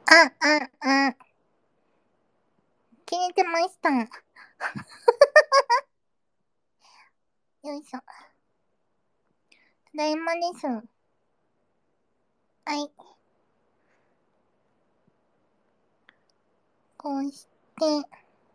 あ、切れてました。よいしょ。ただいまです。はい。こうして、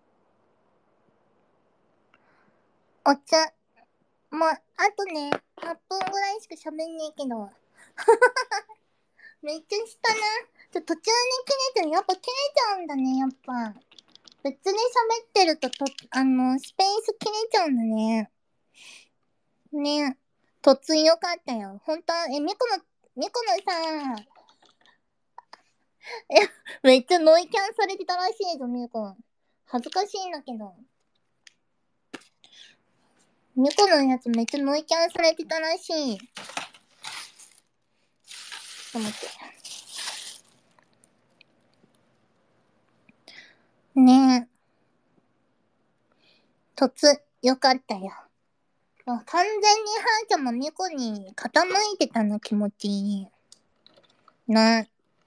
お茶。もう、あとね、8分ぐらいしか喋んねえけど。めっちゃしたな。途中に切れてる。やっぱ切れちゃうんだね、やっぱ。別に喋ってると、スペース切れちゃうんだね。ね。突然よかったよ。ほんと、みこのさ、めっちゃノイキャンされてたらしいぞ、みこ。恥ずかしいんだけど。みこのやつめっちゃノイキャンされてたらしい。ちょっと待って。ねえ。よかったよ。完全にはーちゃんもみこに傾いてたの、気持ち。な。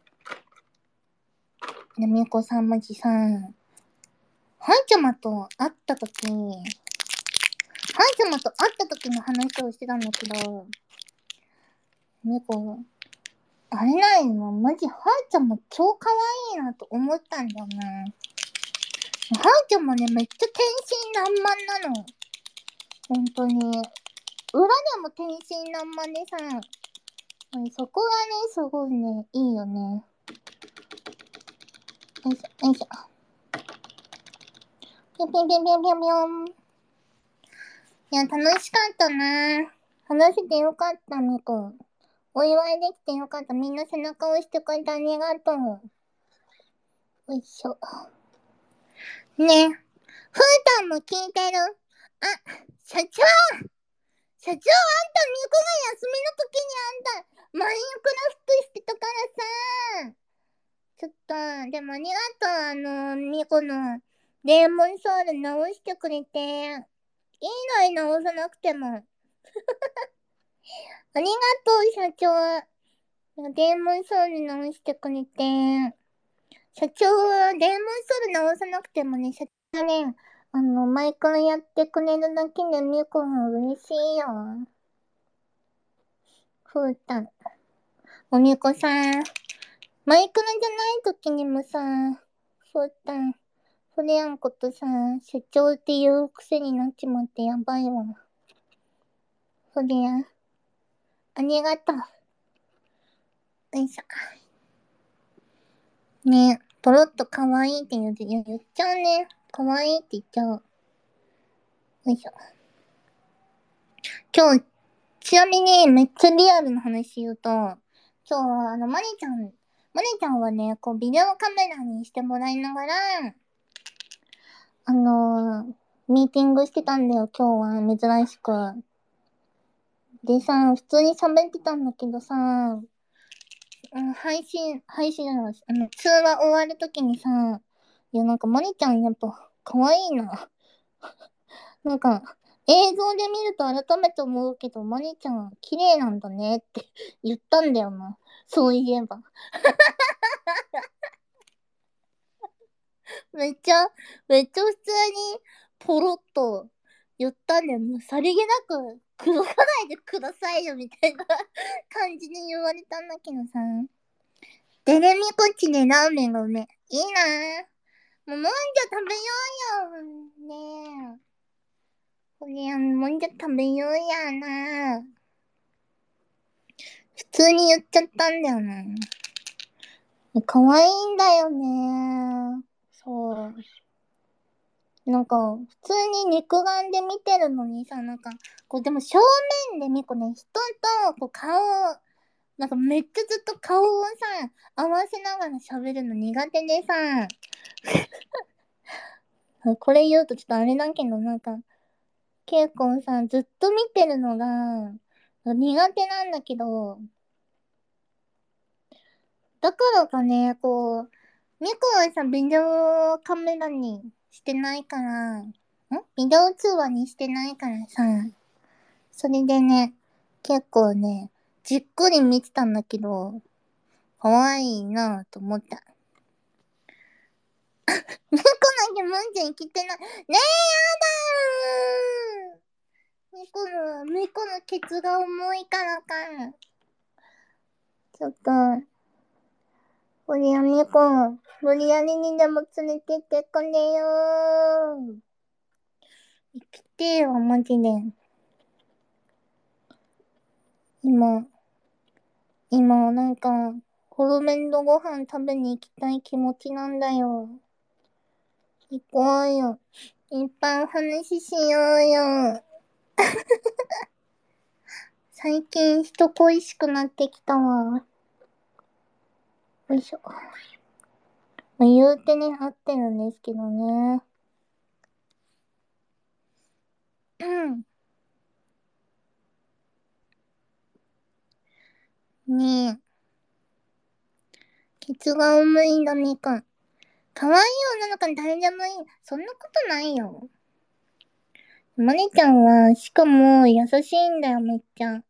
ね、みこさんもちさん。はーちゃまと会ったとき、はーちゃまと会ったときの話をしてたんだけど、みこ、あれないのマジ、はーちゃんも超可愛いなと思ったんだよな。はーちゃんもね、めっちゃ天真爛漫なの。本当に。裏でも天真爛漫でさ、そこがね、すごいね、いいよね。よいしょ、よいしょ。ぴょんぴょんぴょんぴょんぴょんぴょん。いや、楽しかったな。話してよかった、みこ。お祝いできてよかった。みんな背中押してくれてありがとう。よいしょ。ね。ふーたんも聞いてる。あ、社長、社長、あんたみこが休みの時にあんた、マインクラフトしてたからさ。ちょっと、でもありがとう。みこの、デーモンソウル直してくれて。いいのに直さなくても。ありがとう、社長。デーモンソウル直してくれて。社長はデーモンソウル直さなくてもね、社長がね、前からやってくれるだけでみこが嬉しいよ。ふうたん。おみこさん。マイクラじゃない時にもさ、ふうたん。それやんことさ、社長っていう癖になっちまってやばいわ。そりゃ、ありがとう。よいしょ。ねえ、ポロッと可愛いって言っちゃうね。可愛いって言っちゃう。よいしょ。今日、ちなみにめっちゃリアルな話言うと、今日はマネちゃんはね、こうビデオカメラにしてもらいながら、あのミーティングしてたんだよ、今日は珍しく。でさ、普通に喋ってたんだけどさ、配信じゃない、通話終わるときにさ、いや、なんかマネちゃんやっぱ可愛いな。なんか、映像で見ると改めて思うけど、マネちゃん綺麗なんだねって言ったんだよな。そういえば。めっちゃ、めっちゃ普通にポロッと言ったんだよ。もうさりげなく、口説かないでくださいよみたいな感じに言われたんだけどさ。デレミコッチでラーメンがうめえ。いいなぁ。もうもんじゃ食べようよ。ねえ。これ、もんじゃ食べようやな。普通に言っちゃったんだよな。可愛いんだよね。そう。なんか、普通に肉眼で見てるのにさ、なんか、こう、でも正面で見こね、人と、こう、なんかめっちゃずっと顔をさ、合わせながら喋るの苦手でさ、これ言うとちょっとあれだけど、なんか、結構さ、ずっと見てるのが、苦手なんだけど、だからかね、こう、ミコはさ、ビデオカメラにしてないから、ビデオ通話にしてないからさ、それでね、結構ね、じっくり見てたんだけど、可愛いなぁと思った。 猫だけムンちゃん生きてない。ねえ、やだー。猫のケツが重いからか。ちょっと、これや猫、無理やりにでも連れてってくれよー。生きてよ、マジで。今、なんか、ホルメンドご飯食べに行きたい気持ちなんだよ。行こうよ。いっぱいお話ししようよ。最近人恋しくなってきたわ。よいしょ。まあ、言うてね、合ってるんですけどね。うん。ねえ。ケツが重いんだねか。可愛い女の子に誰でもいい。そんなことないよ。マネちゃんは、しかも優しいんだよ、めっちゃ。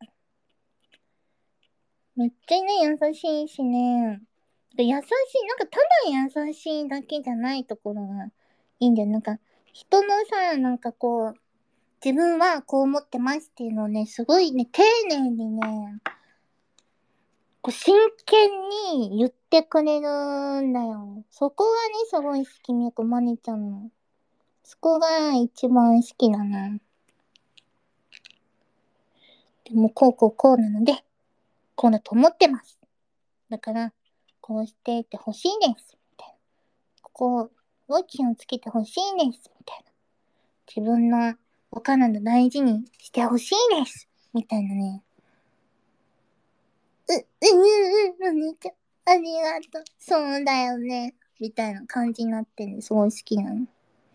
めっちゃね、優しいしね。優しい、なんかただ優しいだけじゃないところがいいんだよ。なんか、人のさ、なんかこう、自分はこう思ってますっていうのをね、すごいね、丁寧にね、こう真剣に言ってくれるんだよ。そこがね、すごい好き、みこまねちゃんの。そこが一番好きだな。でも、こうなので、こうだと思ってます。だから、こうしていてほしいです。みたいな。ここを気をつけてほしいです。みたいな。自分のお体大事にしてほしいです。みたいなね。お姉ちゃん、ありがとう。そうだよね。みたいな感じになってね、すごい好きなの。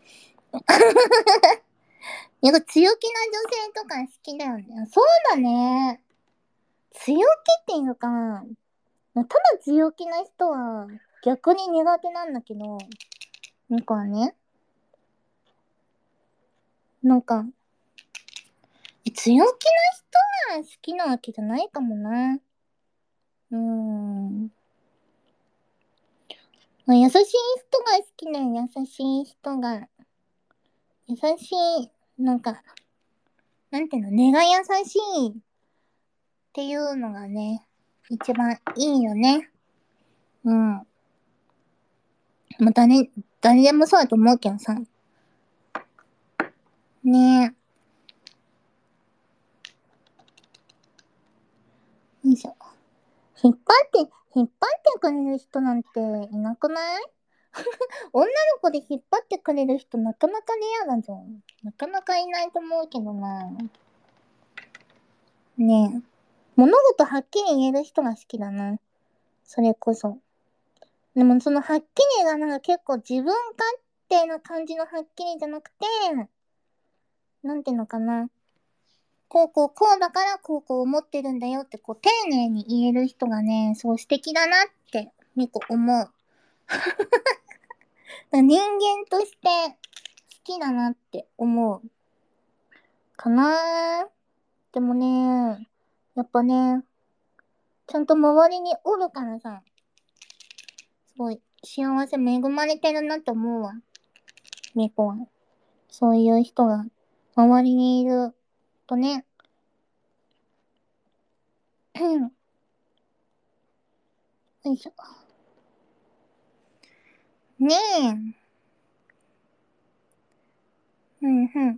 なんか強気な女性とか好きだよね。そうだね。強気っていうか、ただ強気な人は逆に苦手なんだけど、なんかね、なんか、強気な人が好きなわけじゃないかもな。まあ、優しい人が好きな優しい人が、優しい、なんか、なんていうの、根が優しいっていうのがね、一番いいよね。うん。まあ、誰でもそうだと思うけどさ。ねえ。よいしょ。引っ張ってくれる人なんていなくない？女の子で引っ張ってくれる人なかなかレアだぞ。なかなかいないと思うけどな。ねえ。物事はっきり言える人が好きだな。それこそ。でもそのはっきりがなんか結構自分勝手な感じのはっきりじゃなくて、なんていうのかな。こうだからこう思ってるんだよってこう丁寧に言える人がね、そう素敵だなってみこ思う。人間として好きだなって思う。かなー。でもね、やっぱね、ちゃんと周りにおるからさ、すごい幸せ恵まれてるなって思うわ。みこは。そういう人が周りにいるとね。よいしょ。ねえ。うんうん。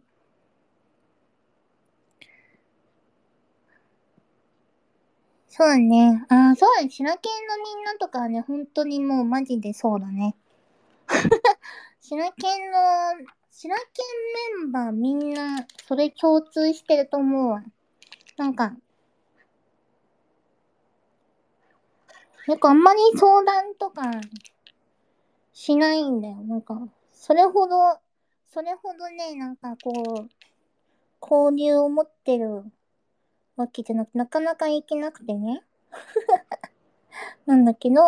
そうね。ああ、そうだね。シラケンのみんなとかはね、本当にもうマジでそうだね。シラケンの、シラケンメンバーみんな、それ共通してると思うわ。なんか、あんまり相談とかしないんだよ。なんか、それほどね、なんかこう、交流を持ってるわけじゃなくて、なかなか行けなくてね。なんだけど、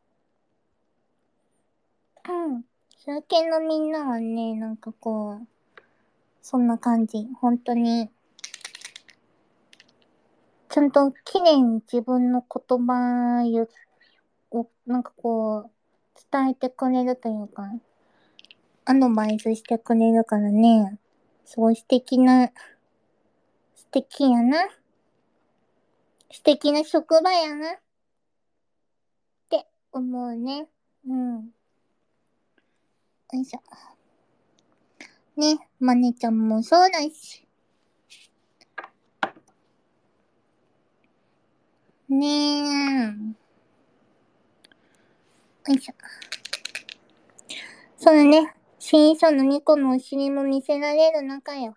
うん。中堅のみんなはね、なんかこう、そんな感じ。本当に、ちゃんと綺麗に自分の言葉を、なんかこう、伝えてくれるというか、 アドバイスしてくれるからね、すごい素敵やな。素敵な職場やなって思うね。うん。よいしょ。ね、マネちゃんもそうだし。ねえ。よいしょ。そうだね。新衣装の2個のお尻も見せられる仲よ。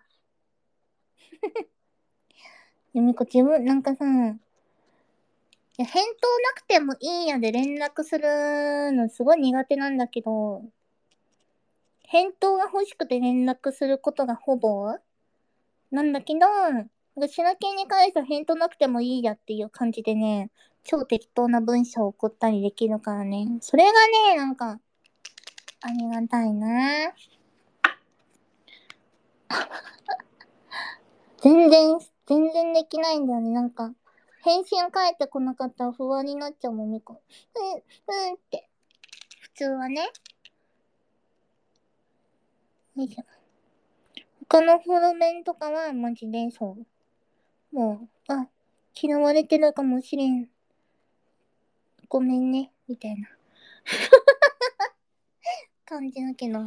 ゆみこ自分、なんかさ、返答なくてもいいやで連絡するのすごい苦手なんだけど、返答が欲しくて連絡することがほぼなんだけど、しなけに関しては返答なくてもいいやっていう感じでね、超適当な文章を送ったりできるからね。それがね、なんか、ありがたいな全然できないんだよね。なんか、返信返ってこなかったら不安になっちゃうもん、みこ。って。普通はね。よいしょ。他のフォロメンとかはマジでそう。もう、嫌われてるかもしれん。ごめんね。みたいな感じだけど。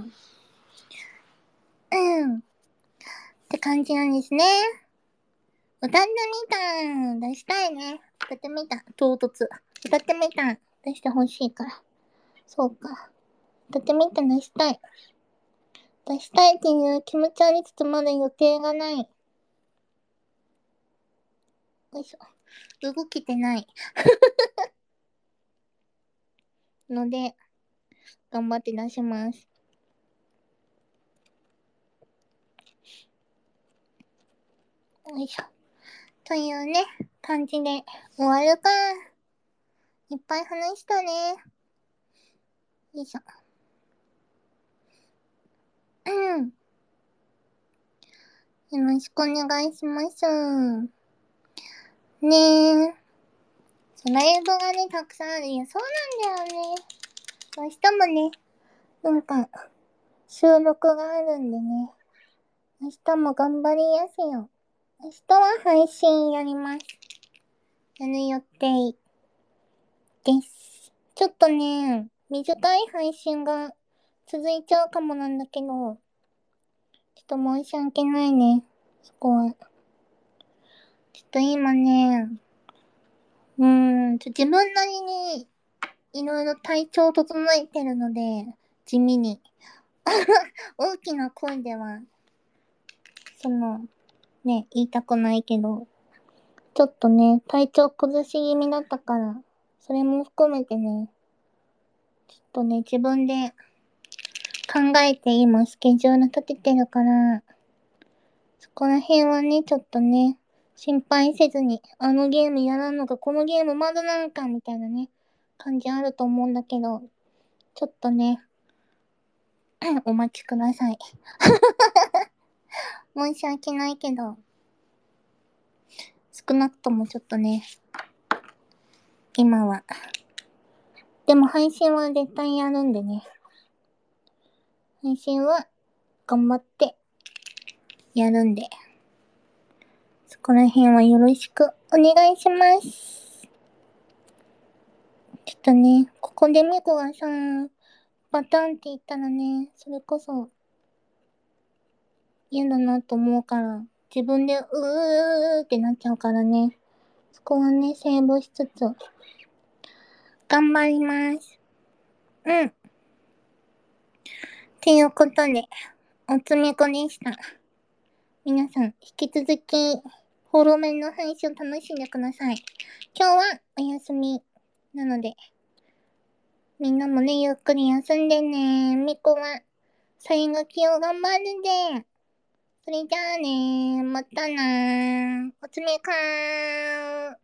って感じなんですね。歌ってみた出したいね。歌ってみた唐突。歌ってみた出してほしいから。そうか。歌ってみた出したい。出したいっていう気持ちありつつまだ予定がない。よいしょ。動けてない。ので、頑張って出します。よいしょ。というね、感じで終わるか。いっぱい話したね。よいしょ。うん。よろしくお願いします。ねえ。ライブがね、たくさんある。いや、そうなんだよね。明日もね、なんか、収録があるんでね。明日も頑張りやすよ。明日は配信やります。やる予定です。ちょっとね、短い配信が続いちゃうかもなんだけど、ちょっと申し訳ないね。そこは。ちょっと今ね、自分なりにいろいろ体調を整えてるので、地味に。大きな声では、言いたくないけど、ちょっとね、体調崩し気味だったから、それも含めてね、ちょっとね、自分で考えて今スケジュール立ててるから、そこら辺はね、ちょっとね、心配せずに、あのゲームやらんのか、このゲームまだなんか、みたいなね、感じあると思うんだけど、ちょっとね、お待ちください。申し訳ないけど、少なくともちょっとね、今は。でも配信は絶対やるんでね。配信は頑張ってやるんで。そこら辺はよろしくお願いします。ちょっとね、ここでミコがさ、バタンって言ったらね、それこそ嫌だなと思うから、自分でってなっちゃうからね。そこはね、セーブしつつ、頑張ります。っていうことで、おつめこでした。皆さん、引き続き、フォローメンの配信を楽しんでください。今日はお休みなので、みんなもね、ゆっくり休んでね。みこは、サイン書きを頑張るで。それじゃあね、またなー。おつめかー。